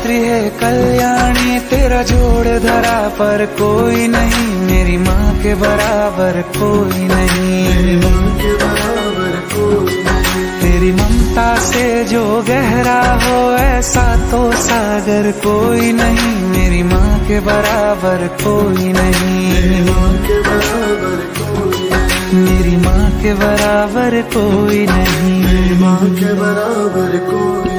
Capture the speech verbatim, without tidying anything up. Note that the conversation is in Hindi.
गायत्री है कल्याणी, तेरा जोड़ धरा पर कोई नहीं, मेरी माँ के बराबर कोई नहीं, मेरी माँ के बराबर कोई नहीं। तेरी ममता से जो गहरा हो ऐसा तो सागर कोई नहीं, मेरी माँ के बराबर कोई नहीं, मेरी माँ के बराबर कोई नहीं, मेरी माँ के बराबर कोई नहीं, मेरी माँ के बराबर कोई